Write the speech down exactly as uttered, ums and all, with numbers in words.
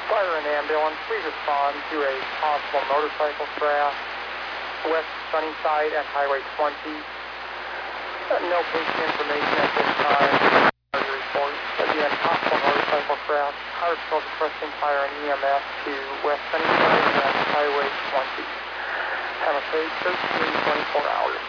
Fire and ambulance, please respond to a possible motorcycle crash west Sunnyside at Highway twenty. Uh, no patient information at this time. Report. Again, possible motorcycle crash. Hartsville requesting fire and E M S to west Sunnyside at Highway twenty. Have a safe thirteen, twenty-four hours.